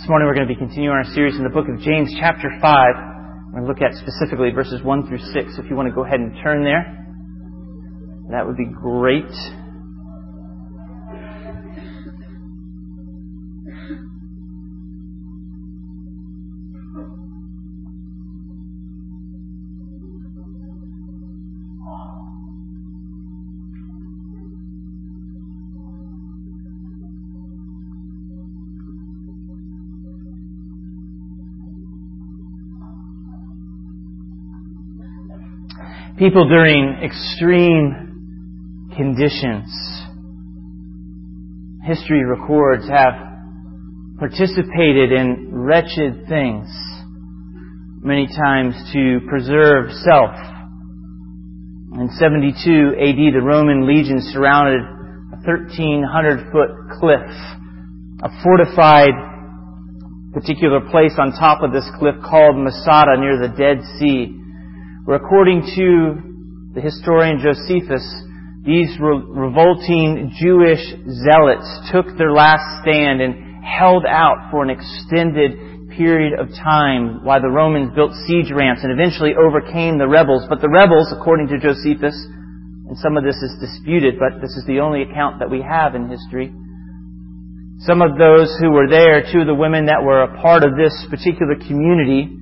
This morning we're going to be continuing our series in the book of James chapter 5. We're going to look at specifically verses 1 through 6. If you want to go ahead and turn there, that would be great. People during extreme conditions, history records, have participated in wretched things, many times to preserve self. In 72 AD, the Roman legion surrounded a 1,300-foot cliff, a fortified particular place on top of this cliff called Masada near the Dead Sea, where, according to the historian Josephus, these revolting Jewish zealots took their last stand and held out for an extended period of time while the Romans built siege ramps and eventually overcame the rebels. But the rebels, according to Josephus, and some of this is disputed, but this is the only account that we have in history, some of those who were there, two of the women that were a part of this particular community,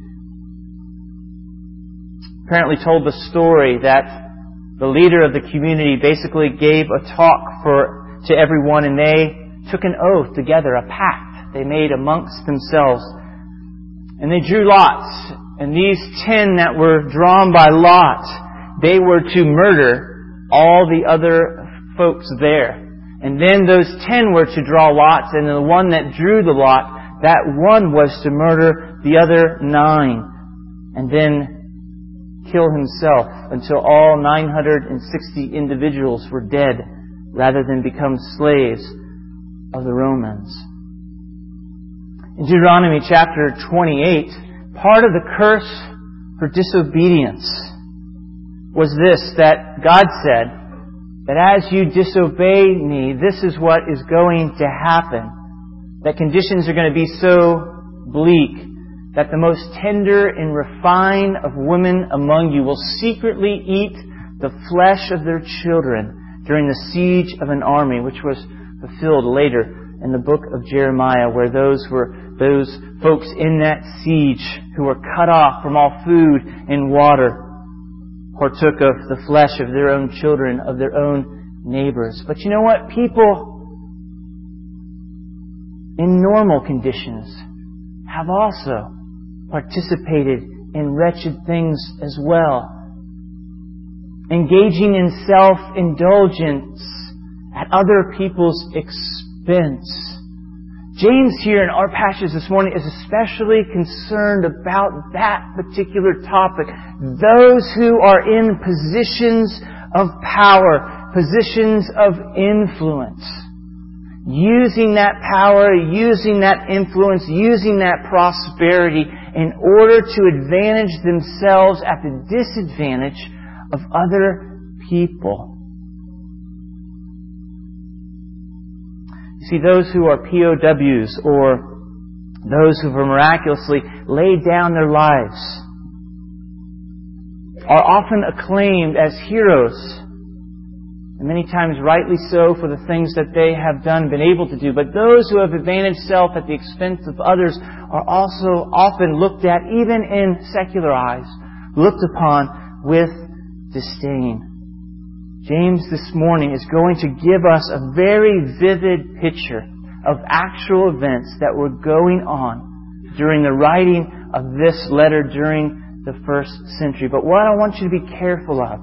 apparently told the story that the leader of the community basically gave a talk to everyone, and they took an oath together, a pact they made amongst themselves. And they drew lots. And these 10 that were drawn by lot, they were to murder all the other folks there. And then those 10 were to draw lots, and the one that drew the lot, that one was to murder the other 9. And then kill himself until all 960 individuals were dead rather than become slaves of the Romans. In Deuteronomy chapter 28, part of the curse for disobedience was this, that God said that as you disobey me, this is what is going to happen. That conditions are going to be so bleak that the most tender and refined of women among you will secretly eat the flesh of their children during the siege of an army, which was fulfilled later in the book of Jeremiah, where those folks in that siege who were cut off from all food and water partook of the flesh of their own children, of their own neighbors. But you know what? People in normal conditions have also participated in wretched things as well, engaging in self-indulgence at other people's expense. James here in our passage this morning is especially concerned about that particular topic. Those who are in positions of power, positions of influence, using that power, using that influence, using that prosperity in order to advantage themselves at the disadvantage of other people. You see, those who are POWs or those who have miraculously laid down their lives are often acclaimed as heroes, and many times rightly so, for the things that they have done, been able to do. But those who have advantaged self at the expense of others are also often looked at, even in secular eyes, looked upon with disdain. James this morning is going to give us a very vivid picture of actual events that were going on during the writing of this letter during the first century. But what I want you to be careful of,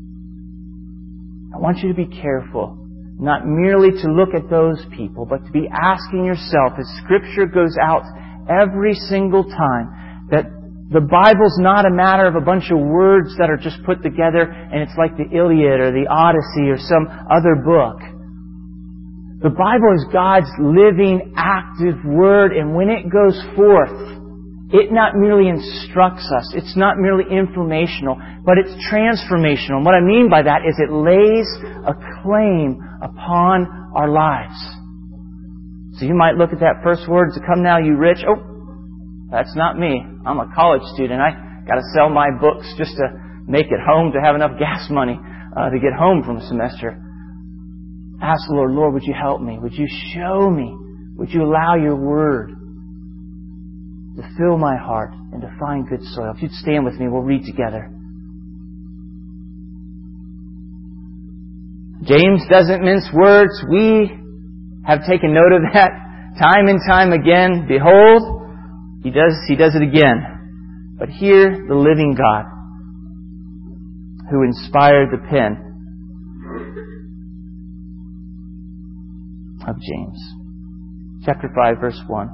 I want you to be careful not merely to look at those people, but to be asking yourself, as Scripture goes out every single time, that the Bible's not a matter of a bunch of words that are just put together and it's like the Iliad or the Odyssey or some other book. The Bible is God's living, active Word, and when it goes forth, it not merely instructs us, it's not merely informational, but it's transformational. And what I mean by that is it lays a claim upon our lives. So you might look at that first word, to come now, you rich. Oh, that's not me. I'm a college student. I got to sell my books just to make it home, to have enough gas money to get home from a semester. Ask the Lord, Lord, would you help me? Would you show me? Would you allow your word to fill my heart and to find good soil? If you'd stand with me, we'll read together. James doesn't mince words. We have taken note of that time and time again. Behold, he does it again. But hear the living God who inspired the pen of James. Chapter 5, verse 1.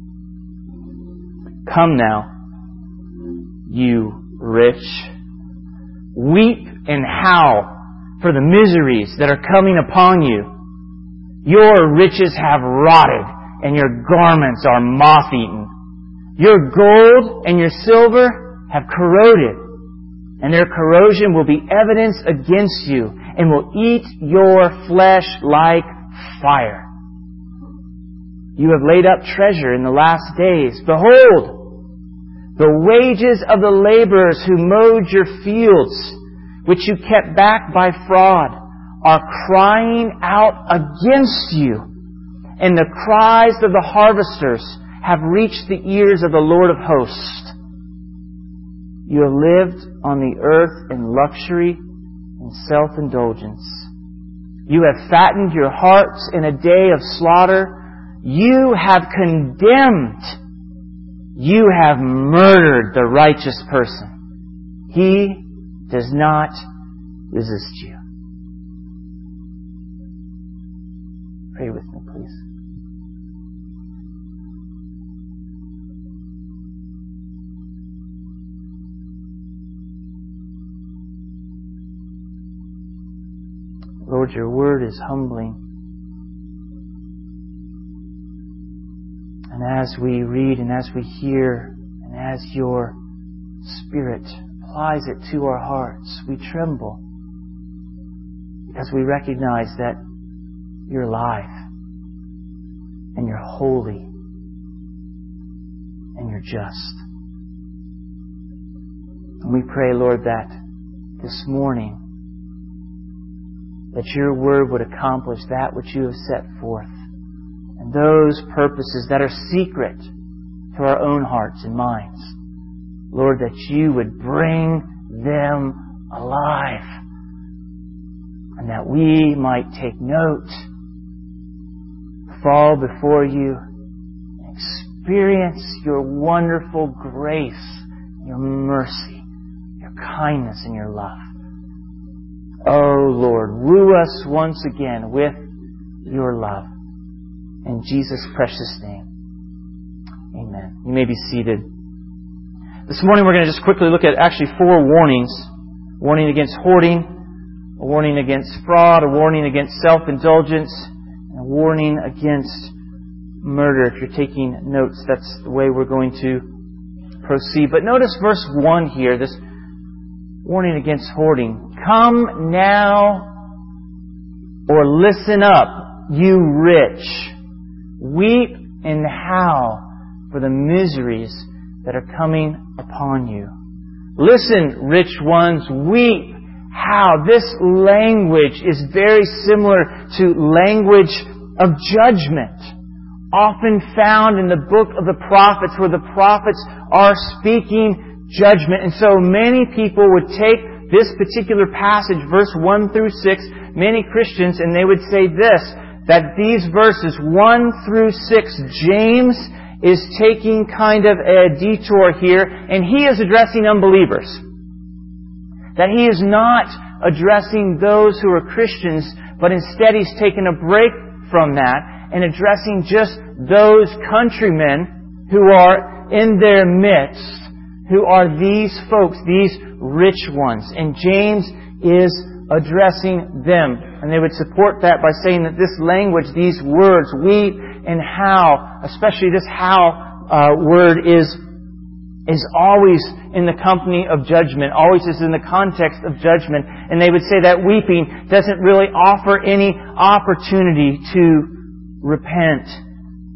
Come now, you rich, weep and howl for the miseries that are coming upon you. Your riches have rotted, and your garments are moth-eaten. Your gold and your silver have corroded, and their corrosion will be evidence against you, and will eat your flesh like fire. You have laid up treasure in the last days. Behold, the wages of the laborers who mowed your fields, which you kept back by fraud, are crying out against you. And the cries of the harvesters have reached the ears of the Lord of hosts. You have lived on the earth in luxury and self-indulgence. You have fattened your hearts in a day of slaughter. You have condemned. You have murdered the righteous person. He does not resist you. Pray with me, please. Lord, your word is humbling. And as we read and as we hear and as your Spirit applies it to our hearts, we tremble because we recognize that you're alive and you're holy and you're just. And we pray, Lord, that this morning that your word would accomplish that which you have set forth, and those purposes that are secret to our own hearts and minds. Lord, that you would bring them alive, and that we might take note, fall before you, and experience your wonderful grace, your mercy, your kindness, and your love. Oh Lord, woo us once again with your love. In Jesus' precious name. Amen. You may be seated. This morning we're going to just quickly look at actually 4 warnings. Warning against hoarding, a warning against fraud, a warning against self-indulgence, and a warning against murder. If you're taking notes, that's the way we're going to proceed. But notice verse 1 here, this warning against hoarding. Come now, or listen up, you rich. Weep and howl for the miseries that are coming upon you. Listen, rich ones, weep, howl. This language is very similar to language of judgment, often found in the book of the prophets, where the prophets are speaking judgment. And so many people would take this particular passage, verse 1 through 6, many Christians, and they would say this, that these verses 1 through 6, James is taking kind of a detour here, and he is addressing unbelievers. That he is not addressing those who are Christians, but instead he's taken a break from that and addressing just those countrymen who are in their midst, who are these folks, these rich ones. And James is addressing them. And they would support that by saying that this language, these words, weep and howl, especially this howl word is always in the company of judgment, always is in the context of judgment. And they would say that weeping doesn't really offer any opportunity to repent,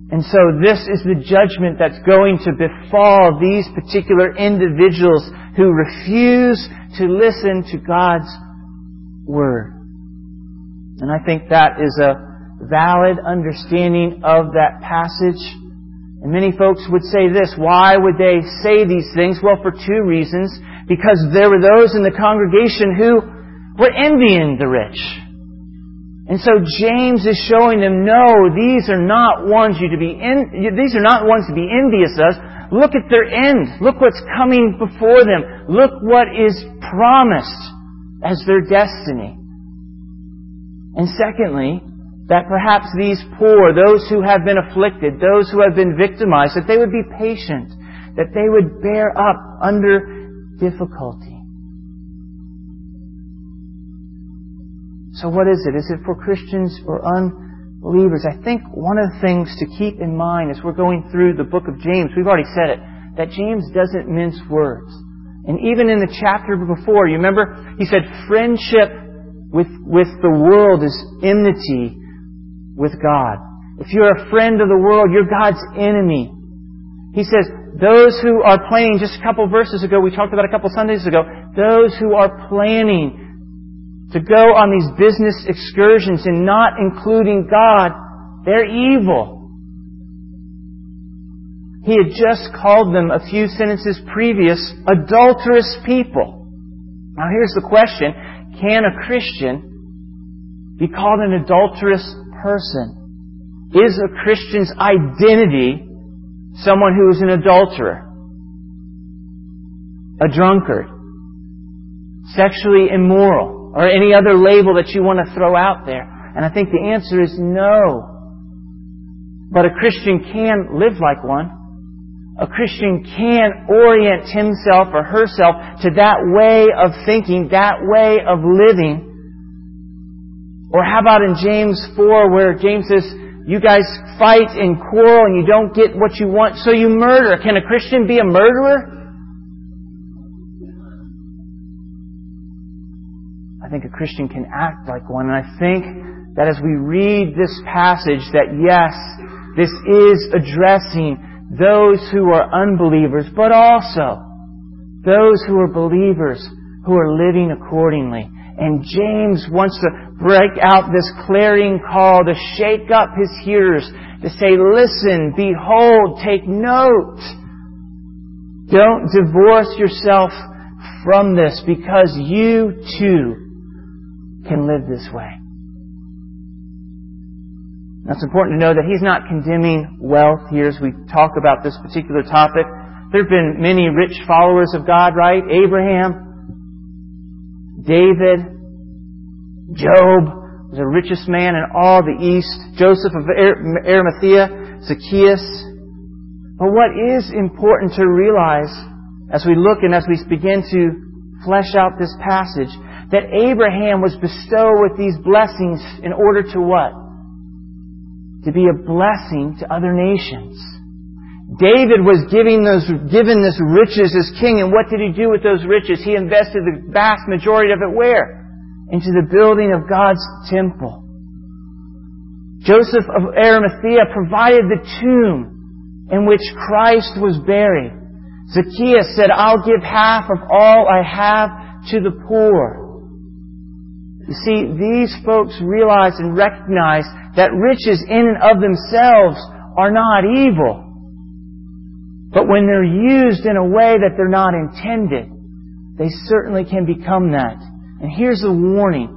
And so this is the judgment that's going to befall these particular individuals who refuse to listen to God's Word. And I think that is a valid understanding of that passage. And many folks would say this: why would they say these things? Well, for two reasons. Because there were those in the congregation who were envying the rich. And so James is showing them, no, these are not ones to be envious of. Look at their end. Look what's coming before them. Look what is promised as their destiny. And secondly, that perhaps these poor, those who have been afflicted, those who have been victimized, that they would be patient, that they would bear up under difficulty. So what is it? Is it for Christians or unbelievers? I think one of the things to keep in mind as we're going through the book of James, we've already said it, that James doesn't mince words. And even in the chapter before, you remember, he said friendship with the world is enmity with God. If you're a friend of the world, you're God's enemy. He says, those who are planning, just a couple verses ago, we talked about a couple Sundays ago, those who are planning to go on these business excursions and not including God, they're evil. He had just called them a few sentences previous adulterous people. Now here's the question: can a Christian be called an adulterous person? Is a Christian's identity someone who is an adulterer, a drunkard, sexually immoral, or any other label that you want to throw out there? And I think the answer is no. But a Christian can live like one. A Christian can orient himself or herself to that way of thinking, that way of living. Or how about in James 4 where James says, you guys fight and quarrel and you don't get what you want, so you murder. Can a Christian be a murderer? I think a Christian can act like one. And I think that as we read this passage, that yes, this is addressing those who are unbelievers, but also those who are believers who are living accordingly. And James wants to break out this clarion call to shake up his hearers, to say, listen, behold, take note. Don't divorce yourself from this, because you too can live this way. Now it's important to know that he's not condemning wealth here as we talk about this particular topic. There have been many rich followers of God, right? Abraham, David, Job was the richest man in all the East. Joseph of Arimathea, Zacchaeus. But what is important to realize as we look and as we begin to flesh out this passage, that Abraham was bestowed with these blessings in order to what? To be a blessing to other nations. David was given this riches as king, and what did he do with those riches? He invested the vast majority of it where? Into the building of God's temple. Joseph of Arimathea provided the tomb in which Christ was buried. Zacchaeus said, I'll give half of all I have to the poor. You see, these folks realize and recognize that riches in and of themselves are not evil. But when they're used in a way that they're not intended, they certainly can become that. And here's a warning.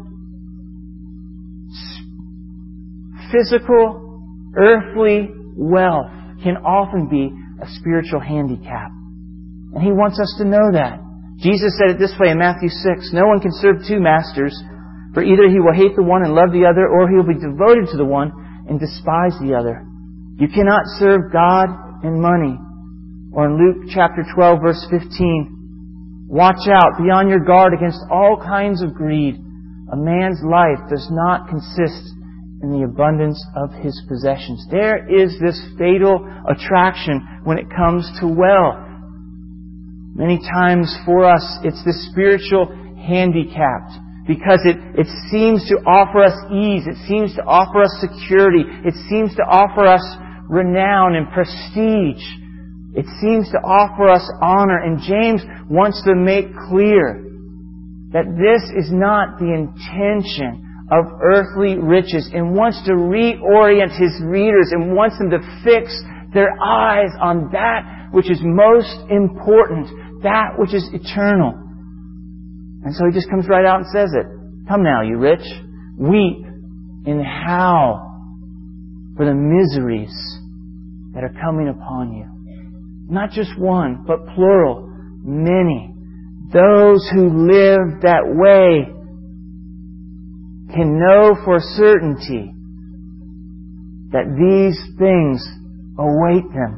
Physical, earthly wealth can often be a spiritual handicap. And He wants us to know that. Jesus said it this way in Matthew 6, no one can serve two masters, for either he will hate the one and love the other, or he will be devoted to the one and despise the other. You cannot serve God and money. Or in Luke chapter 12, verse 15, watch out, be on your guard against all kinds of greed. A man's life does not consist in the abundance of his possessions. There is this fatal attraction when it comes to wealth. Many times for us, it's this spiritual handicap. Because it seems to offer us ease. It seems to offer us security. It seems to offer us renown and prestige. It seems to offer us honor. And James wants to make clear that this is not the intention of earthly riches, and wants to reorient his readers and wants them to fix their eyes on that which is most important, that which is eternal. And so he just comes right out and says it. Come now, you rich, weep and howl for the miseries that are coming upon you. Not just one, but plural, many. Those who live that way can know for certainty that these things await them.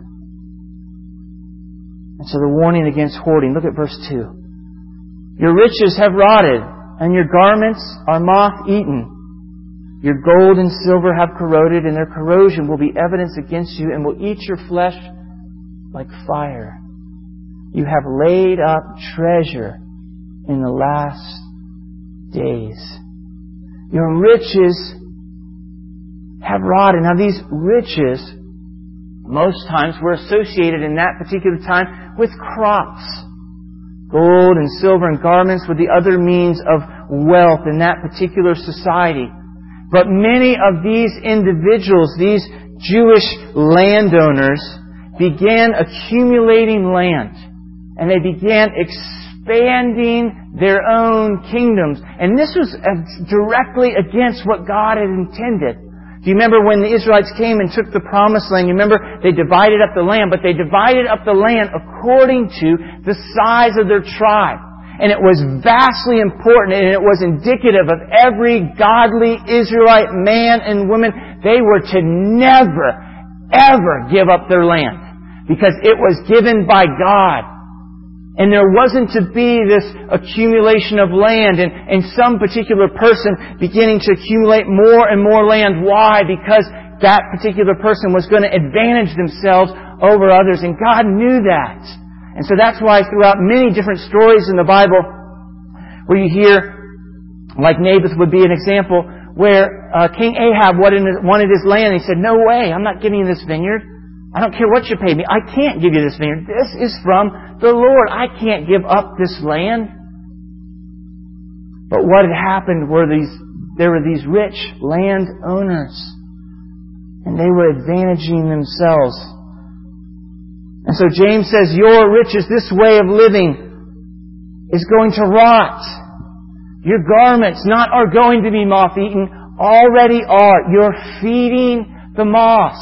And so the warning against hoarding. Look at verse 2. Your riches have rotted, and your garments are moth-eaten. Your gold and silver have corroded, and their corrosion will be evidence against you and will eat your flesh like fire. You have laid up treasure in the last days. Your riches have rotted. Now these riches, most times, were associated in that particular time with crops. Gold and silver and garments were the other means of wealth in that particular society. But many of these individuals, these Jewish landowners, began accumulating land. And they began expanding their own kingdoms. And this was directly against what God had intended. Do you remember when the Israelites came and took the promised land? You remember they divided up the land, but they divided up the land according to the size of their tribe. And it was vastly important, and it was indicative of every godly Israelite man and woman. They were to never, ever give up their land, because it was given by God. And there wasn't to be this accumulation of land and some particular person beginning to accumulate more and more land. Why? Because that particular person was going to advantage themselves over others. And God knew that. And so that's why throughout many different stories in the Bible where you hear, like Naboth would be an example, where King Ahab wanted his land and he said, no way, I'm not giving you this vineyard. I don't care what you pay me. I can't give you this vineyard. This is from the Lord. I can't give up this land. But what had happened were there were these rich landowners. And they were advantaging themselves. And so James says, your riches, this way of living, is going to rot. Your garments are going to be moth-eaten, already are. You're feeding the moths.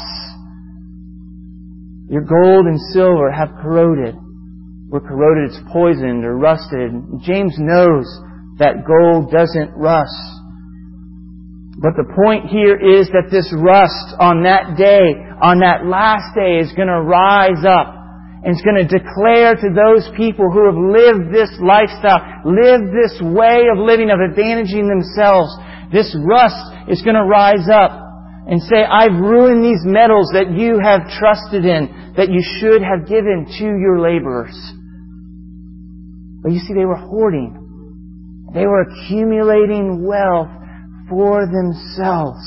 Your gold and silver have corroded. Were corroded, it's poisoned or rusted. And James knows that gold doesn't rust. But the point here is that this rust on that day, on that last day, is going to rise up. And it's going to declare to those people who have lived this lifestyle, lived this way of living, of advantaging themselves, this rust is going to rise up and say, I've ruined these metals that you have trusted in, that you should have given to your laborers. But you see, they were hoarding. They were accumulating wealth for themselves.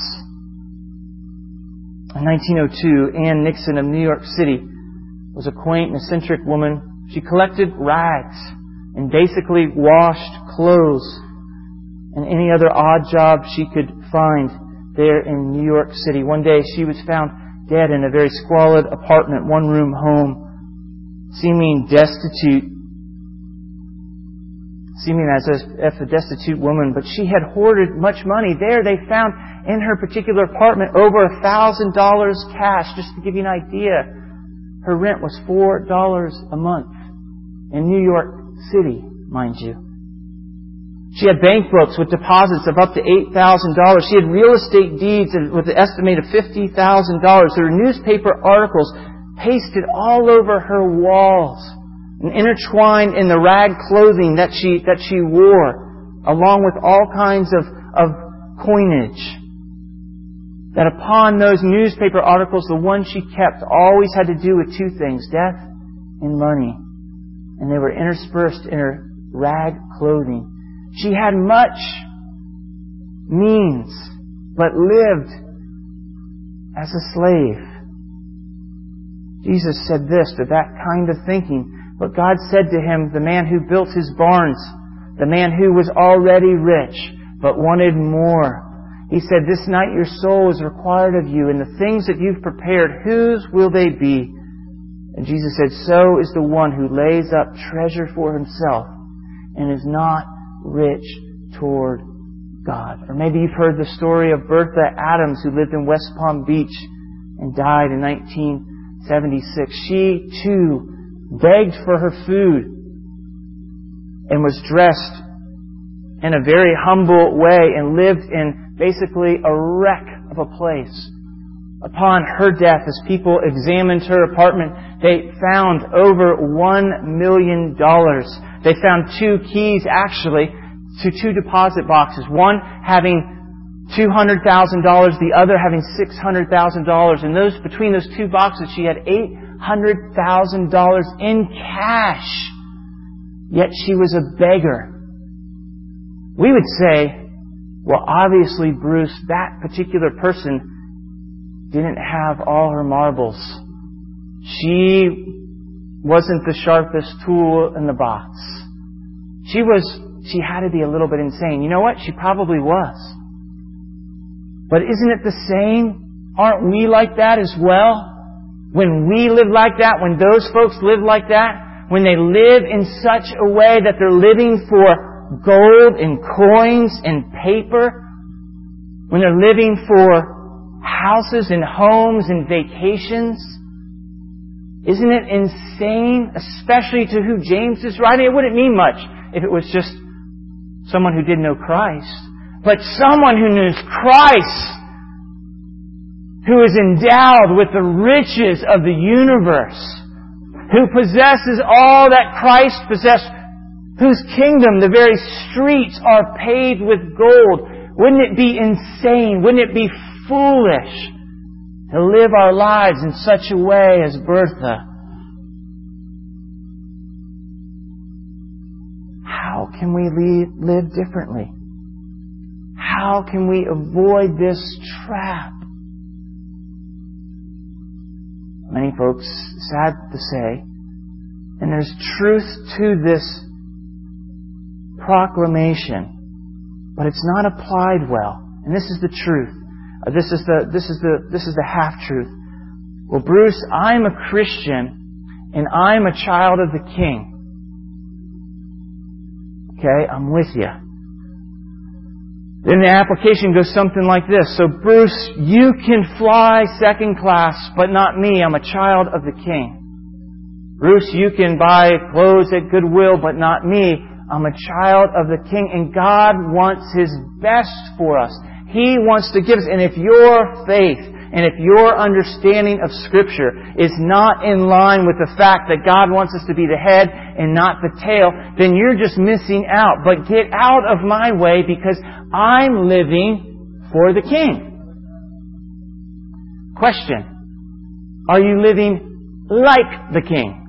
In 1902, Ann Nixon of New York City was a quaint and eccentric woman. She collected rags and basically washed clothes and any other odd job she could find there in New York City. One day she was found dead in a very squalid apartment, one-room home, seeming as a destitute woman, but she had hoarded much money. There they found in her particular apartment over $1,000 cash. Just to give you an idea, her rent was $4 a month in New York City, mind you. She had bank books with deposits of up to $8,000. She had real estate deeds with an estimate of $50,000. There were newspaper articles pasted all over her walls and intertwined in the rag clothing that she wore, along with all kinds of coinage. That upon those newspaper articles, the one she kept always had to do with two things, death and money. And they were interspersed in her rag clothing. She had much means, but lived as a slave. Jesus said this to that kind of thinking. But God said to him, the man who built his barns, the man who was already rich, but wanted more. He said, this night your soul is required of you, and the things that you've prepared, whose will they be? And Jesus said, so is the one who lays up treasure for himself and is not rich toward God. Or maybe you've heard the story of Bertha Adams, who lived in West Palm Beach and died in 1976. She, too, begged for her food and was dressed in a very humble way and lived in basically a wreck of a place. Upon her death, as people examined her apartment, they found over $1 million. They found 2 keys, actually, to 2 deposit boxes. One having $200,000, the other having $600,000. And between those 2 boxes, she had $800,000 in cash. Yet she was a beggar. We would say, well, obviously, Bruce, that particular person didn't have all her marbles. She wasn't the sharpest tool in the box. She had to be a little bit insane. You know what? She probably was. But isn't it the same? Aren't we like that as well? When we live like that, when those folks live like that, when they live in such a way that they're living for gold and coins and paper, when they're living for houses and homes and vacations, isn't it insane? Especially to who James is writing. It wouldn't mean much if it was just someone who didn't know Christ. But someone who knows Christ, who is endowed with the riches of the universe, who possesses all that Christ possessed, whose kingdom, the very streets are paved with gold. Wouldn't it be insane? Wouldn't it be foolish to live our lives in such a way as Bertha? How can we live differently? How can we avoid this trap? Many folks, sad to say, and there's truth to this proclamation, but it's not applied well. And this is the truth. This is the half-truth. Well, Bruce, I'm a Christian and I'm a child of the King. Okay, I'm with you. Then the application goes something like this. So, Bruce, you can fly second class, but not me. I'm a child of the King. Bruce, you can buy clothes at Goodwill, but not me. I'm a child of the King. And God wants His best for us. He wants to give us. And if your faith and if your understanding of Scripture is not in line with the fact that God wants us to be the head and not the tail, then you're just missing out. But get out of my way, because I'm living for the King. Question: are you living like the King?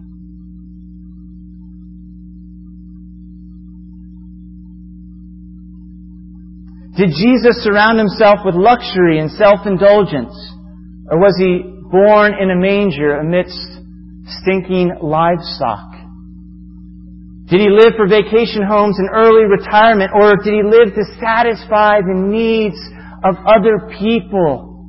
Did Jesus surround Himself with luxury and self-indulgence? Or was He born in a manger amidst stinking livestock? Did He live for vacation homes and early retirement? Or did He live to satisfy the needs of other people,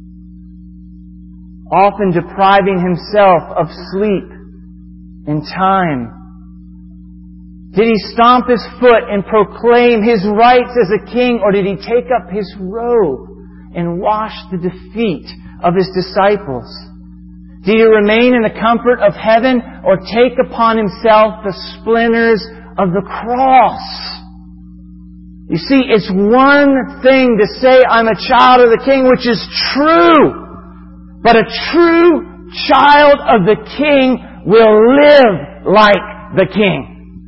often depriving Himself of sleep and time? Did He stomp His foot and proclaim His rights as a king? Or did He take up His robe and wash the defeat of His disciples? Did He remain in the comfort of heaven, or take upon Himself the splinters of the cross? You see, it's one thing to say, I'm a child of the King, which is true. But a true child of the King will live like the King.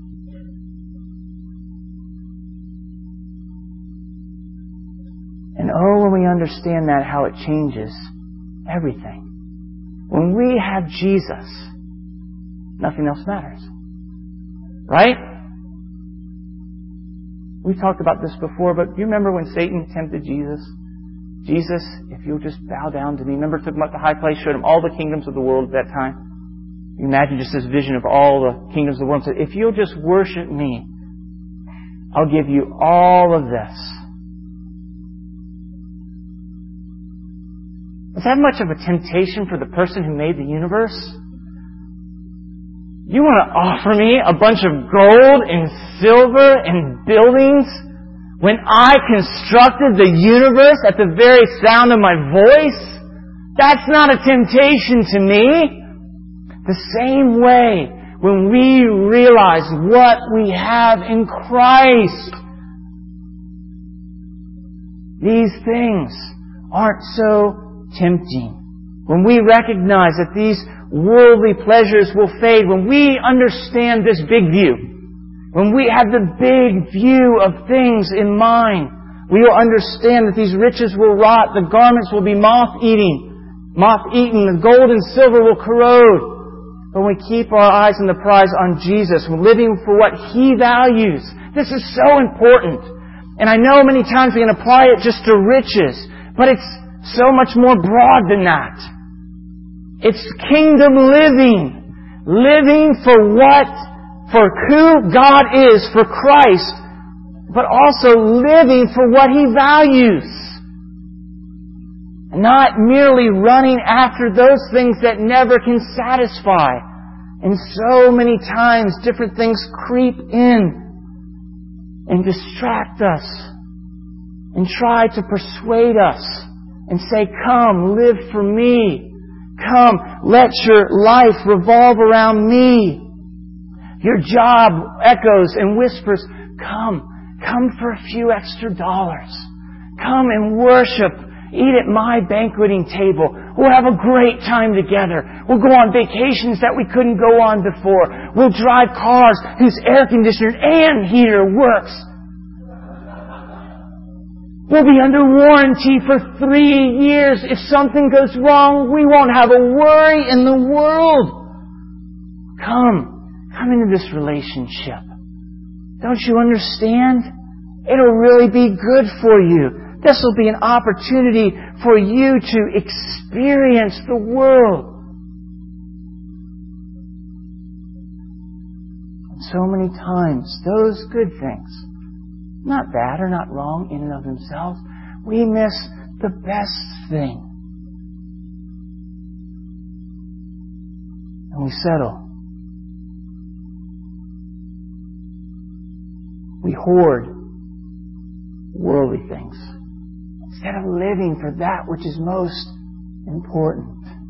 And oh, when we understand that, how it changes everything. When we have Jesus, nothing else matters. Right? We've talked about this before, but do you remember when Satan tempted Jesus? Jesus, if you'll just bow down to me. Remember, took him up to the high place, showed him all the kingdoms of the world at that time. You imagine just this vision of all the kingdoms of the world. And said, if you'll just worship me, I'll give you all of this. Is that much of a temptation for the person who made the universe? You want to offer me a bunch of gold and silver and buildings when I constructed the universe at the very sound of my voice? That's not a temptation to me. The same way, when we realize what we have in Christ, these things aren't so tempting. When we recognize that these worldly pleasures will fade, when we understand this big view, when we have the big view of things in mind, we will understand that these riches will rot, the garments will be moth-eaten, the gold and silver will corrode. But when we keep our eyes and the prize on Jesus, we're living for what He values. This is so important. And I know many times we can apply it just to riches, but it's so much more broad than that. It's kingdom living. Living for who God is, for Christ, but also living for what He values. Not merely running after those things that never can satisfy. And so many times different things creep in and distract us and try to persuade us and say, come, live for me. Come, let your life revolve around me. Your job echoes and whispers, come for a few extra dollars. Come and worship. Eat at my banqueting table. We'll have a great time together. We'll go on vacations that we couldn't go on before. We'll drive cars whose air conditioner and heater works. We'll be under warranty for 3 years. If something goes wrong, we won't have a worry in the world. Come into this relationship. Don't you understand? It'll really be good for you. This will be an opportunity for you to experience the world. So many times, those good things, not bad or not wrong in and of themselves, we miss the best thing. And we settle. We hoard worldly things instead of living for that which is most important.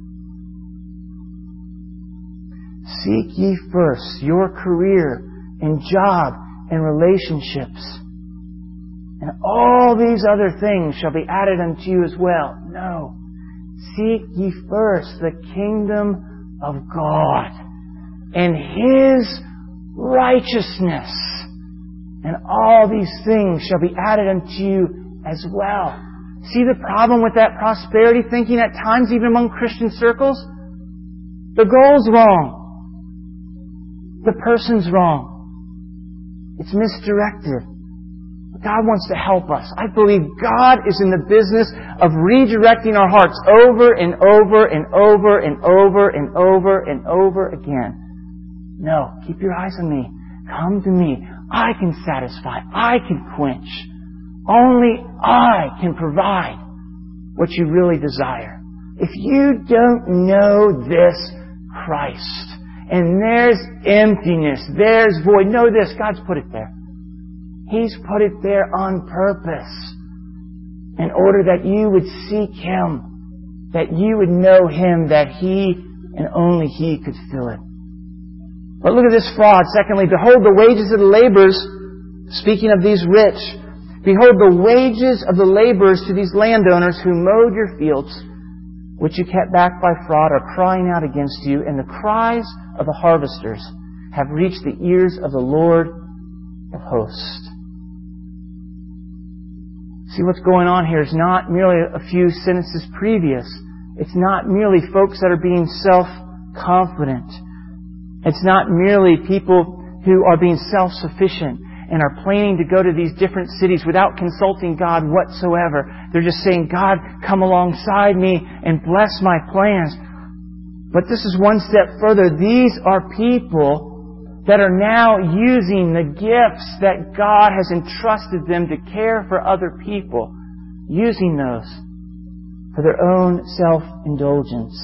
Seek ye first your career and job and relationships, and all these other things shall be added unto you as well. No. Seek ye first the kingdom of God and His righteousness, and all these things shall be added unto you as well. See the problem with that prosperity thinking at times, even among Christian circles? The goal's wrong. The person's wrong. It's misdirected. God wants to help us. I believe God is in the business of redirecting our hearts over and over and over and over and over and over again. No, keep your eyes on me. Come to me. I can satisfy. I can quench. Only I can provide what you really desire. If you don't know this Christ, and there's emptiness, there's void, know this, God's put it there. He's put it there on purpose in order that you would seek Him, that you would know Him, that He and only He could fill it. But look at this fraud. Secondly, behold the wages of the laborers, speaking of these rich, behold the wages of the laborers to these landowners who mowed your fields, which you kept back by fraud, are crying out against you, and the cries of the harvesters have reached the ears of the Lord of hosts. See, what's going on here is not merely a few sentences previous. It's not merely folks that are being self-confident. It's not merely people who are being self-sufficient. and are planning to go to these different cities without consulting God whatsoever. They're just saying, God, come alongside me and bless my plans. But this is one step further. These are people that are now using the gifts that God has entrusted them to care for other people, using those for their own self-indulgence.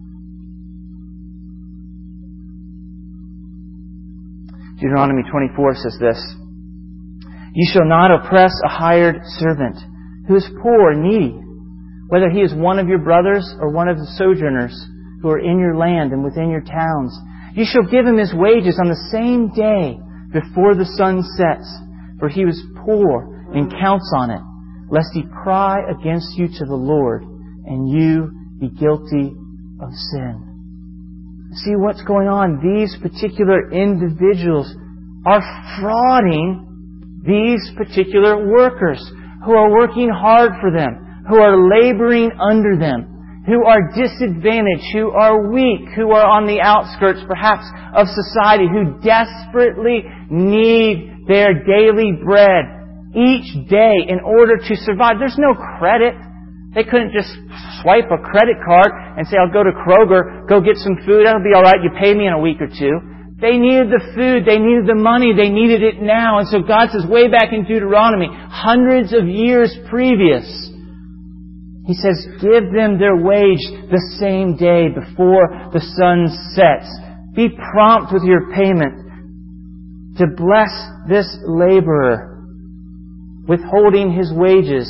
Deuteronomy 24 says this, "You shall not oppress a hired servant who is poor and needy, whether he is one of your brothers or one of the sojourners who are in your land and within your towns. You shall give him his wages on the same day before the sun sets, for he was poor and counts on it, lest he cry against you to the Lord and you be guilty of sin." See what's going on? These particular individuals are frauding these particular workers who are working hard for them, who are laboring under them, who are disadvantaged, who are weak, who are on the outskirts perhaps of society, who desperately need their daily bread each day in order to survive. There's no credit. They couldn't just swipe a credit card and say, I'll go to Kroger, go get some food, that'll be alright, you pay me in a week or two. They needed the food, they needed the money, they needed it now. And so God says way back in Deuteronomy, hundreds of years previous, He says, give them their wage the same day before the sun sets. Be prompt with your payment to bless this laborer, withholding his wages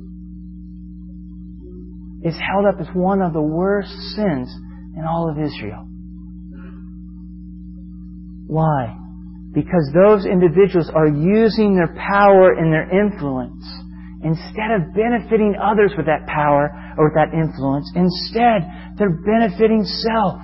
is held up as one of the worst sins in all of Israel. Why? Because those individuals are using their power and their influence instead of benefiting others with that power or with that influence. Instead, they're benefiting self.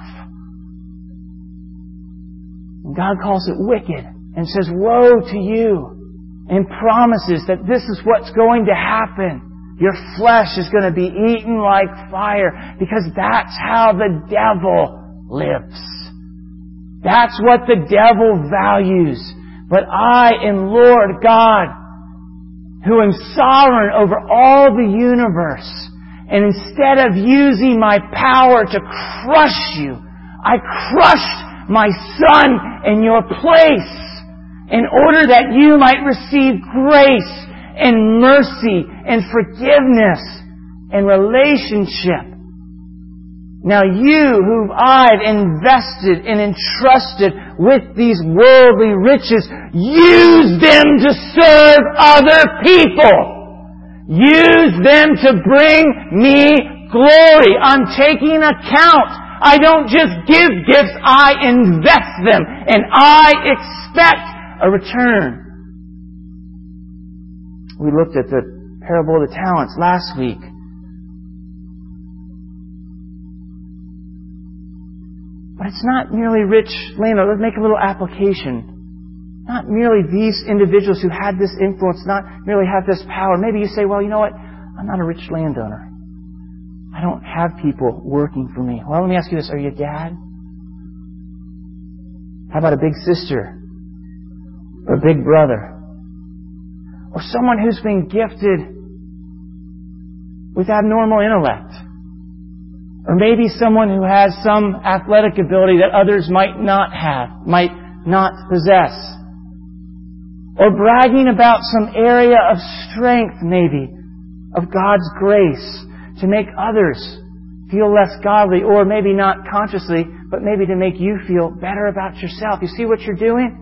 And God calls it wicked and says, woe to you, and promises that this is what's going to happen. Your flesh is going to be eaten like fire, because that's how the devil lives. That's what the devil values. But I am Lord God, who am sovereign over all the universe. And instead of using my power to crush you, I crushed my Son in your place in order that you might receive grace and mercy and forgiveness and relationship. Now you, whom I've invested and entrusted with these worldly riches, use them to serve other people. Use them to bring me glory. I'm taking account. I don't just give gifts, I invest them. And I expect a return. We looked at the parable of the talents last week. But it's not merely rich landowners. Let's make a little application. Not merely these individuals who had this influence, not merely have this power. Maybe you say, well, you know what? I'm not a rich landowner. I don't have people working for me. Well, let me ask you this. Are you a dad? How about a big sister? Or a big brother? Or someone who's been gifted with abnormal intellect? Or maybe someone who has some athletic ability that others might not have, might not possess. Or bragging about some area of strength, maybe, of God's grace to make others feel less godly, or maybe not consciously, but maybe to make you feel better about yourself. You see what you're doing?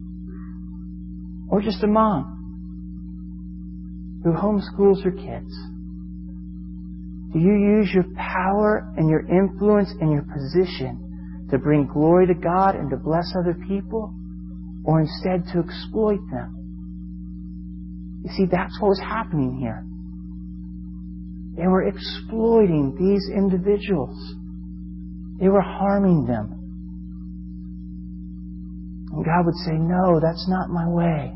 Or just a mom who homeschools her kids. Do you use your power and your influence and your position to bring glory to God and to bless other people? Or instead to exploit them? You see, that's what was happening here. They were exploiting these individuals. They were harming them. And God would say, no, that's not my way.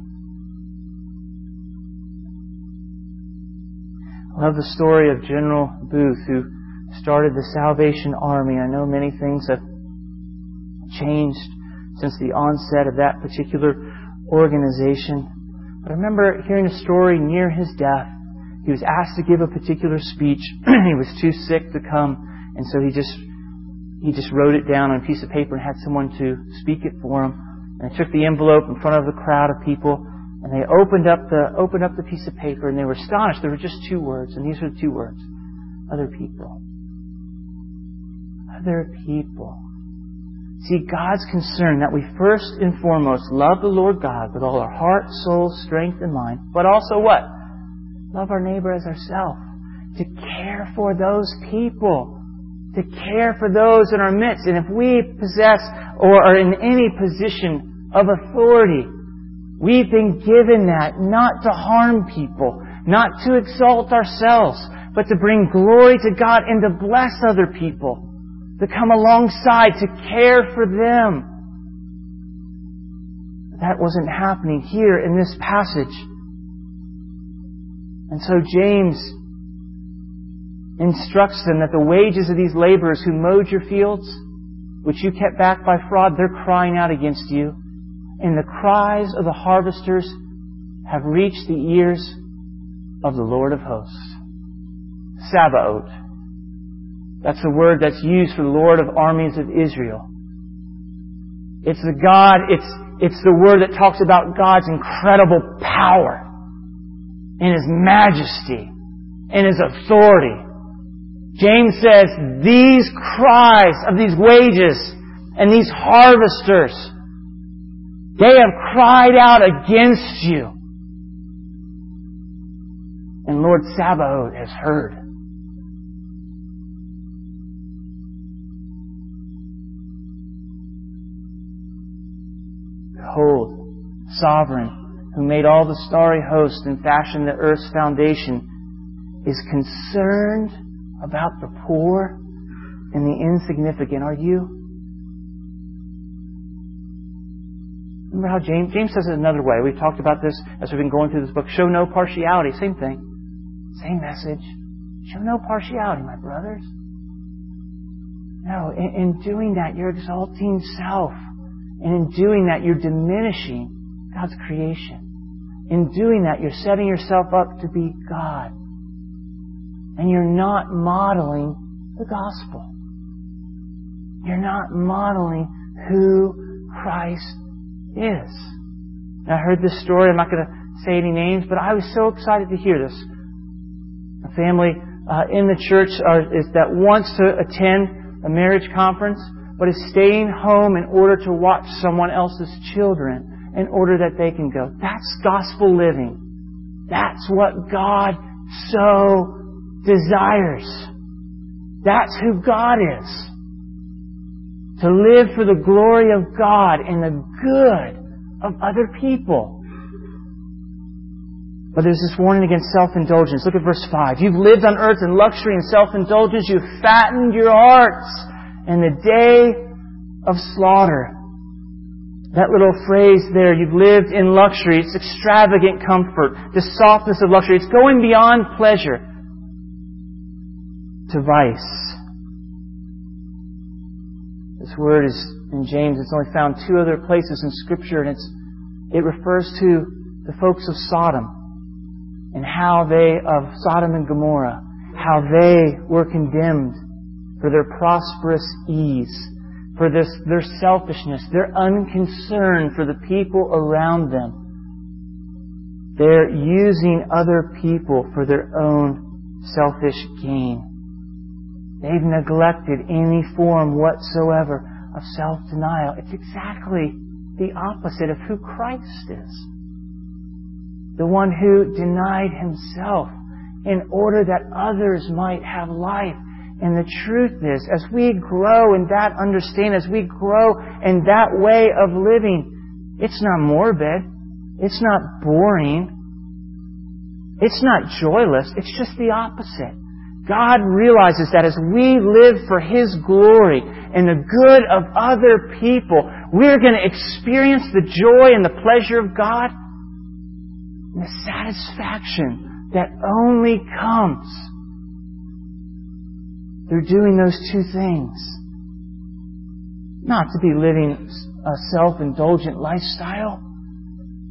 I love the story of General Booth, who started the Salvation Army. I know many things have changed since the onset of that particular organization. But I remember hearing a story near his death. He was asked to give a particular speech. He was too sick to come, and so he just wrote it down on a piece of paper and had someone to speak it for him. And they took the envelope in front of the crowd of people, and they opened up the piece of paper, and they were astonished. There were just 2 words, and these were the 2 words: other people. Other people. See, God's concerned that we first and foremost love the Lord God with all our heart, soul, strength, and mind, but also what? Love our neighbor as ourselves. To care for those people. To care for those in our midst. And if we possess or are in any position of authority, we've been given that not to harm people, not to exalt ourselves, but to bring glory to God and to bless other people. To come alongside, to care for them. That wasn't happening here in this passage. And so James instructs them that the wages of these laborers who mowed your fields, which you kept back by fraud, they're crying out against you. And the cries of the harvesters have reached the ears of the Lord of hosts. Sabaoth. That's the word that's used for the Lord of armies of Israel. It's the God, it's the word that talks about God's incredible power and His majesty and His authority. James says, these cries of these wages and these harvesters, they have cried out against you. And Lord Sabaoth has heard. Behold, Sovereign, who made all the starry host and fashioned the earth's foundation, is concerned about the poor and the insignificant. Are you? Remember how James says it another way. We've talked about this as we've been going through this book. Show no partiality. Same thing. Same message. Show no partiality, my brothers. No, in doing that, you're exalting self. And in doing that, you're diminishing God's creation. In doing that, you're setting yourself up to be God. And you're not modeling the gospel. You're not modeling who Christ is. And I heard this story. I'm not going to say any names, but I was so excited to hear this. A family in the church that wants to attend a marriage conference, but is staying home in order to watch someone else's children in order that they can go. That's gospel living. That's what God so desires. That's who God is. To live for the glory of God and the good of other people. But there's this warning against self-indulgence. Look at verse 5. You've lived on earth in luxury and self-indulgence. You've fattened your hearts in the day of slaughter. That little phrase there, you've lived in luxury. It's extravagant comfort. The softness of luxury. It's going beyond pleasure to vice. This word is in James. It's only found 2 other places in Scripture, and it refers to the folks of Sodom and how Sodom and Gomorrah, how they were condemned for their prosperous ease, for their selfishness, their unconcern for the people around them. They're using other people for their own selfish gain. They've neglected any form whatsoever of self-denial. It's exactly the opposite of who Christ is. The one who denied Himself in order that others might have life. And the truth is, as we grow in that understanding, as we grow in that way of living, it's not morbid. It's not boring. It's not joyless. It's just the opposite. God realizes that as we live for His glory and the good of other people, we're going to experience the joy and the pleasure of God and the satisfaction that only comes through doing those 2 things. Not to be living a self-indulgent lifestyle,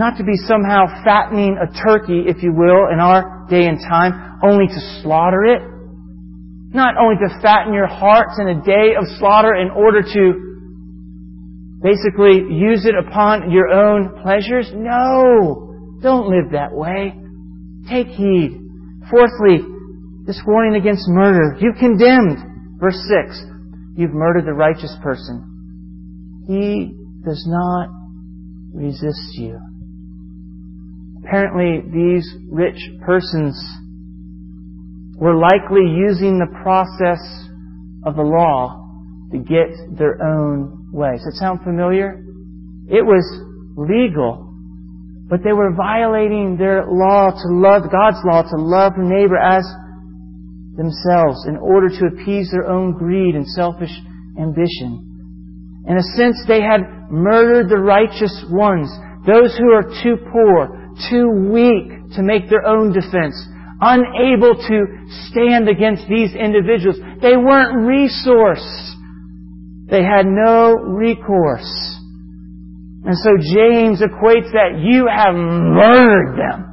Not to be somehow fattening a turkey, if you will, in our day and time, only to slaughter it. Not only to fatten your hearts in a day of slaughter in order to basically use it upon your own pleasures. No! Don't live that way. Take heed. Fourthly, this warning against murder. You've condemned. Verse 6. You've murdered the righteous person. He does not resist you. Apparently, these rich persons were likely using the process of the law to get their own way. Does that sound familiar? It was legal, but they were violating their law to love, God's law to love their neighbor as themselves in order to appease their own greed and selfish ambition. In a sense, they had murdered the righteous ones, those who are too poor, too weak to make their own defense, unable to stand against these individuals. They weren't resourced. They had no recourse. And so James equates that you have murdered them.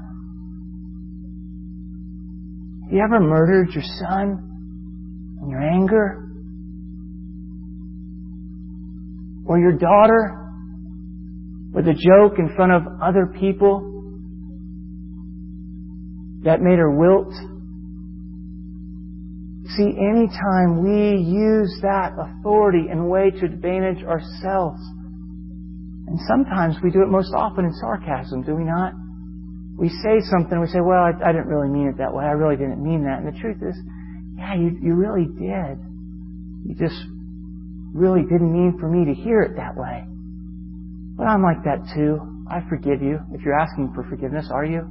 Have you ever murdered your son in your anger? Or your daughter with a joke in front of other people that made her wilt? See, anytime we use that authority and way to advantage ourselves, and sometimes we do it most often in sarcasm, do we not? We say something, we say, well, I didn't really mean it that way. I really didn't mean that. And the truth is, yeah, you really did. You just really didn't mean for me to hear it that way. But I'm like that too. I forgive you. If you're asking for forgiveness, are you?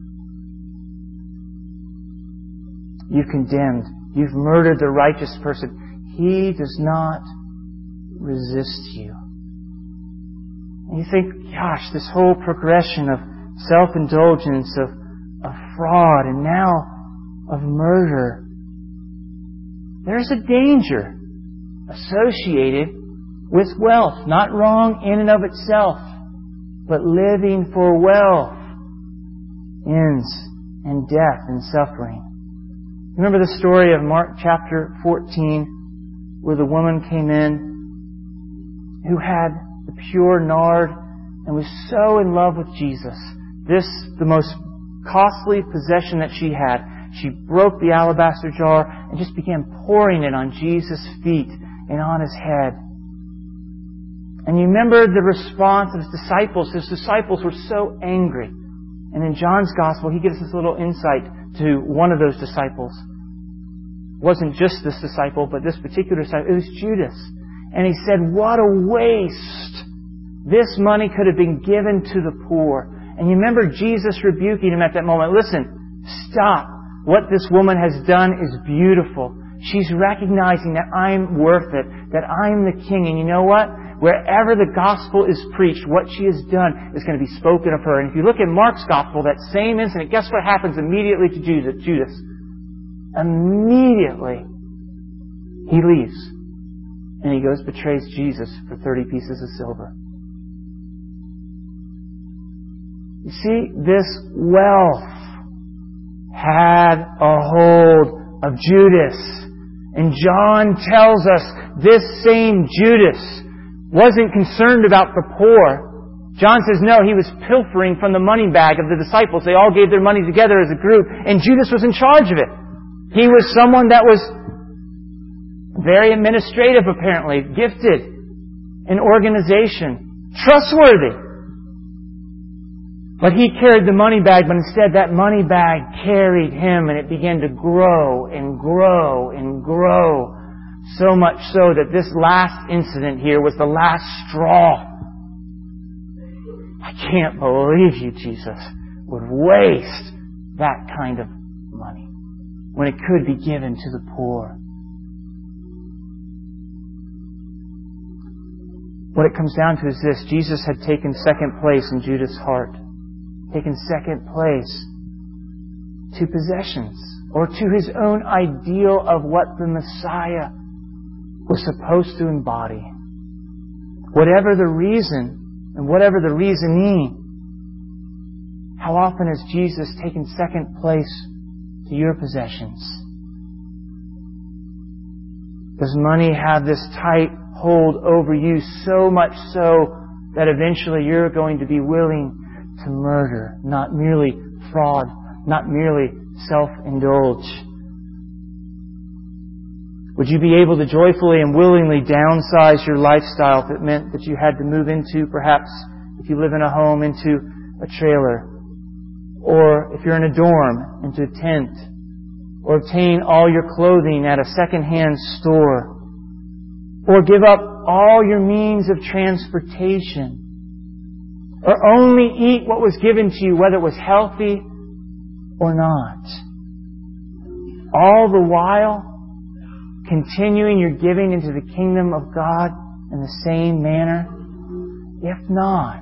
You've condemned. You've murdered the righteous person. He does not resist you. And you think, gosh, this whole progression of self-indulgence, of fraud, and now of murder. There's a danger associated with wealth. Not wrong in and of itself, but living for wealth ends in death and suffering. Remember the story of Mark chapter 14, where the woman came in who had the pure nard and was so in love with Jesus. This, the most costly possession that she had. She broke the alabaster jar and just began pouring it on Jesus' feet and on His head. And you remember the response of His disciples. His disciples were so angry. And in John's Gospel, he gives us a little insight to one of those disciples. It wasn't just this disciple, but this particular disciple. It was Judas. And he said, what a waste! This money could have been given to the poor. And you remember Jesus rebuking him at that moment. Listen, stop. What this woman has done is beautiful. She's recognizing that I'm worth it, that I'm the king. And you know what? Wherever the gospel is preached, what she has done is going to be spoken of her. And if you look at Mark's gospel, that same incident, guess what happens immediately to Judas? Immediately, he leaves. And he goes betrays Jesus for 30 pieces of silver. You see, this wealth had a hold of Judas. And John tells us this same Judas wasn't concerned about the poor. John says, no, he was pilfering from the money bag of the disciples. They all gave their money together as a group, and Judas was in charge of it. He was someone that was very administrative, apparently, gifted in organization, trustworthy. But he carried the money bag, but instead that money bag carried him, and it began to grow and grow and grow. So much so that this last incident here was the last straw. I can't believe you, Jesus, would waste that kind of money when it could be given to the poor. What it comes down to is this. Jesus had taken second place in Judas' heart. Taken second place to possessions or to his own ideal of what the Messiah was supposed to embody. Whatever the reason and whatever the reasoning, How often has Jesus taken second place to your possessions? Does money have this tight hold over you, so much so that eventually you're going to be willing to murder, not merely fraud, not merely self-indulge? Would you be able to joyfully and willingly downsize your lifestyle if it meant that you had to move into, perhaps, if you live in a home, into a trailer? Or if you're in a dorm, into a tent? Or obtain all your clothing at a second-hand store? Or give up all your means of transportation? Or only eat what was given to you, whether it was healthy or not? All the while, continuing your giving into the kingdom of God in the same manner? If not,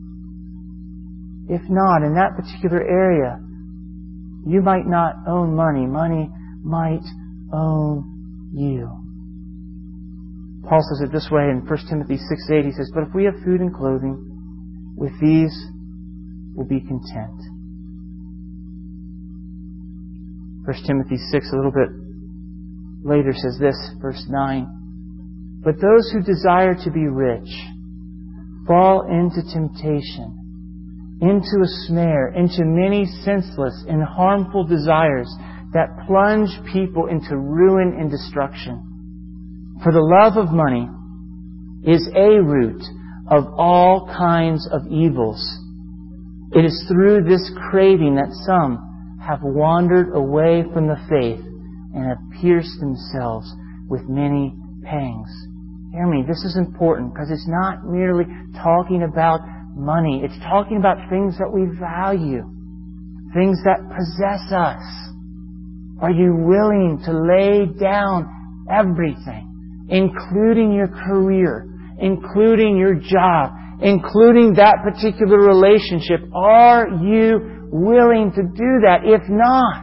in that particular area, you might not own money. Money might own you. Paul says it this way in 1 Timothy 6:8. He says, "But if we have food and clothing, with these we'll be content." 1 Timothy 6, a little bit later, says this, verse 9. "But those who desire to be rich fall into temptation, into a snare, into many senseless and harmful desires that plunge people into ruin and destruction. For the love of money is a root of all kinds of evils. It is through this craving that some have wandered away from the faith and have pierced themselves with many pangs." Hear me, this is important because it's not merely talking about money. It's talking about things that we value, things that possess us. Are you willing to lay down everything, including your career, including your job, including that particular relationship? Are you willing to do that? If not,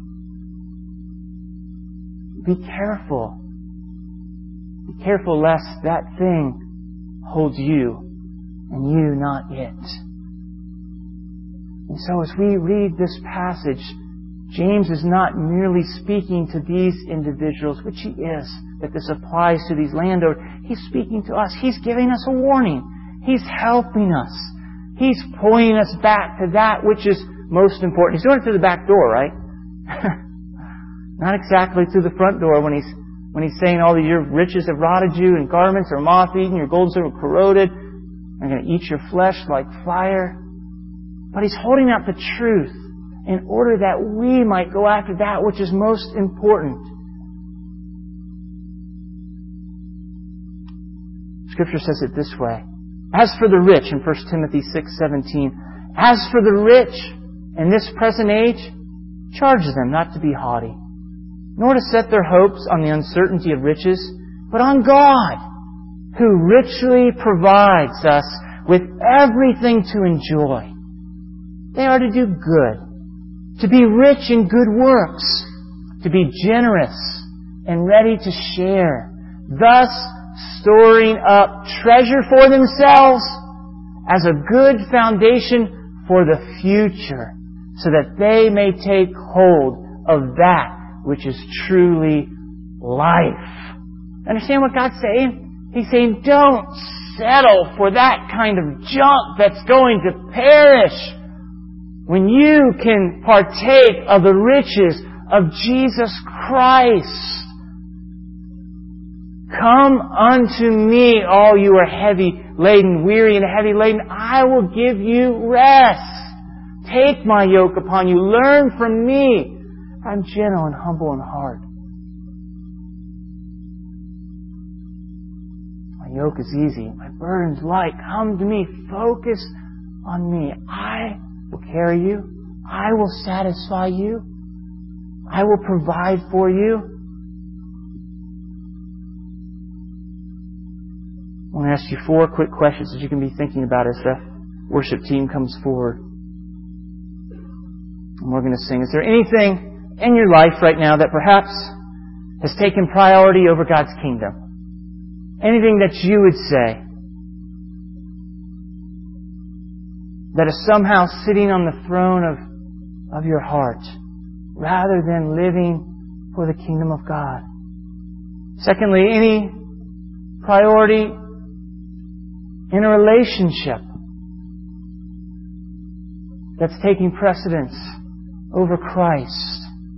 be careful. Be careful lest that thing holds you and you not it. And so as we read this passage, James is not merely speaking to these individuals, which he is, that this applies to these landowners. He's speaking to us. He's giving us a warning. He's helping us. He's pointing us back to that which is most important. He's doing it through the back door, right? Not exactly through the front door when he's saying all of your riches have rotted you and garments are moth-eaten, your gold and silver corroded. They're going to eat your flesh like fire. But he's holding out the truth in order that we might go after that which is most important. Scripture says it this way. As for the rich, in 1 Timothy 6:17, as for the rich in this present age, charge them not to be haughty, nor to set their hopes on the uncertainty of riches, but on God, who richly provides us with everything to enjoy. They are to do good, to be rich in good works, to be generous and ready to share, thus storing up treasure for themselves as a good foundation for the future, so that they may take hold of that which is truly life. Understand what God's saying? He's saying, don't settle for that kind of junk that's going to perish when you can partake of the riches of Jesus Christ. Come unto me, all you are heavy laden, weary and heavy laden. I will give you rest. Take my yoke upon you. Learn from me. I'm gentle and humble in heart. My yoke is easy. My burden's light. Come to me. Focus on me. I will carry you. I will satisfy you. I will provide for you. I want to ask you 4 quick questions that you can be thinking about as the worship team comes forward. And we're going to sing. Is there anything in your life right now that perhaps has taken priority over God's kingdom? Anything that you would say, that is somehow sitting on the throne of your heart, rather than living for the kingdom of God. Secondly, any priority in a relationship that's taking precedence over Christ.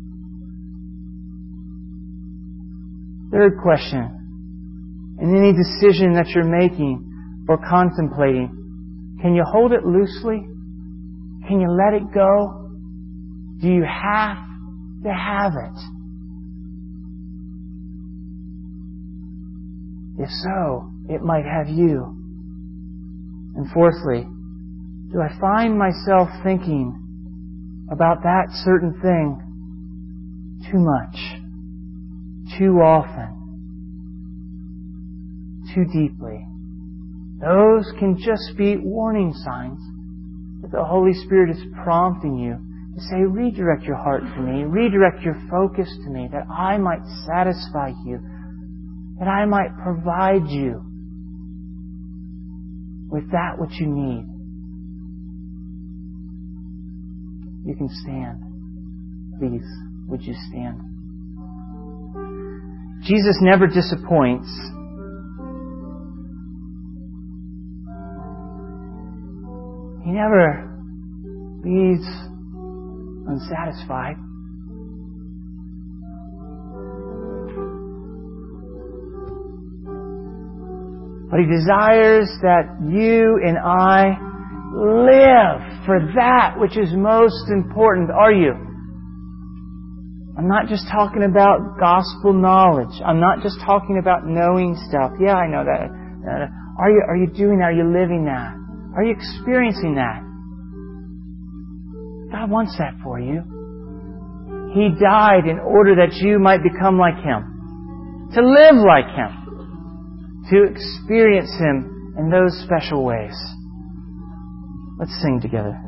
Third question, in any decision that you're making or contemplating, can you hold it loosely? Can you let it go? Do you have to have it? If so, it might have you. And fourthly, do I find myself thinking about that certain thing too much, too often, too deeply? Those can just be warning signs that the Holy Spirit is prompting you to say, redirect your heart to me, redirect your focus to me, that I might satisfy you, that I might provide you with that which you need. You can stand. Please, would you stand? Jesus never disappoints. He never leaves unsatisfied. But He desires that you and I live for that which is most important. Are you? I'm not just talking about gospel knowledge. I'm not just talking about knowing stuff. Yeah, I know that. Are you doing that? Are you living that? Are you experiencing that? God wants that for you. He died in order that you might become like Him, to live like Him, to experience Him in those special ways. Let's sing together.